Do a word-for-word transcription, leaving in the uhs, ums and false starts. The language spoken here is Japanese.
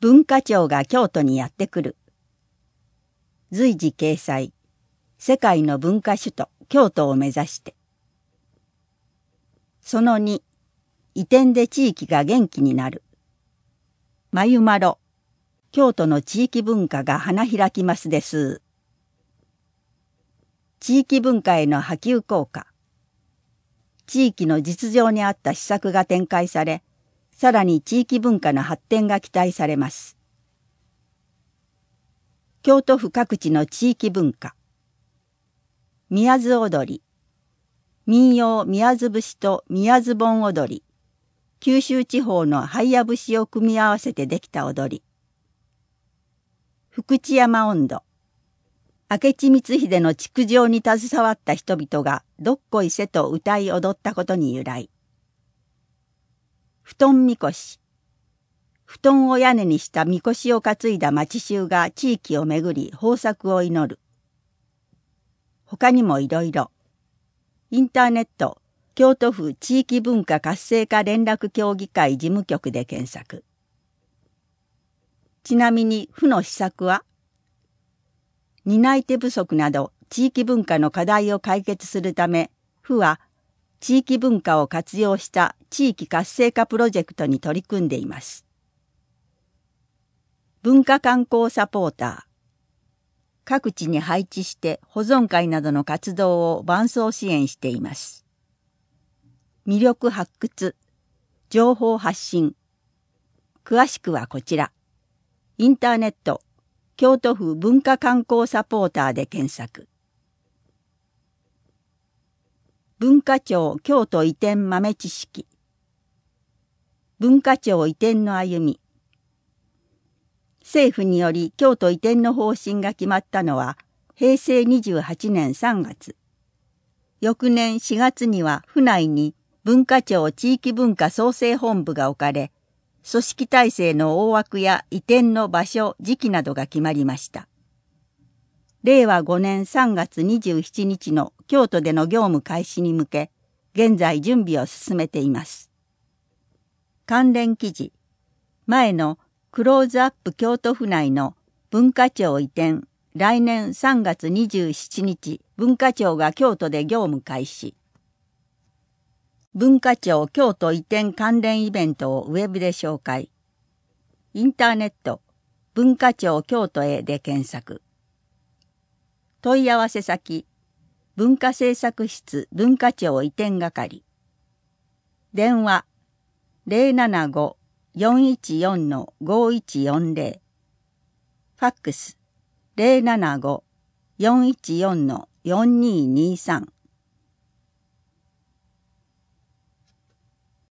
文化庁が京都にやってくる。随時掲載。世界の文化首都京都を目指して。そのに、移転で地域が元気になる。まゆまろ、京都の地域文化が花開きますです。地域文化への波及効果。地域の実情に合った施策が展開され、さらに地域文化の発展が期待されます。京都府各地の地域文化。宮津踊り、民謡宮津節と宮津盆踊り、九州地方のハイヤ節を組み合わせてできた踊り。福知山音頭。明智光秀の築城に携わった人々がどっこいせと歌い踊ったことに由来。布団みこし。布団を屋根にしたみこしを担いだ町衆が地域をめぐり豊作を祈る。他にもいろいろ。インターネット、京都府地域文化活性化連絡協議会事務局で検索。ちなみに府の施策は、担い手不足など地域文化の課題を解決するため、府は地域文化を活用した地域活性化プロジェクトに取り組んでいます。文化観光サポーター。各地に配置して保存会などの活動を伴走支援しています。魅力発掘、情報発信。詳しくはこちら。インターネット、京都府文化観光サポーターで検索。文化庁京都移転豆知識。文化庁移転の歩み。政府により京都移転の方針が決まったのはへいせいにじゅうはちねんさんがつ。翌年しがつには府内に文化庁地域文化創生本部が置かれ、組織体制の大枠や移転の場所、時期などが決まりました。れいわごねんさんがつにじゅうしちにちの京都での業務開始に向け、現在準備を進めています。関連記事、前のクローズアップ京都府内の文化庁移転、来年さんがつにじゅうしちにち、文化庁が京都で業務開始。文化庁京都移転関連イベントをウェブで紹介。インターネット、文化庁京都へで検索。問い合わせ先、文化政策室文化庁移転係。電話、ゼロななご よんいちよん ごいちよんゼロ。ファックス、ゼロななご よんいちよん よんにーにーさん。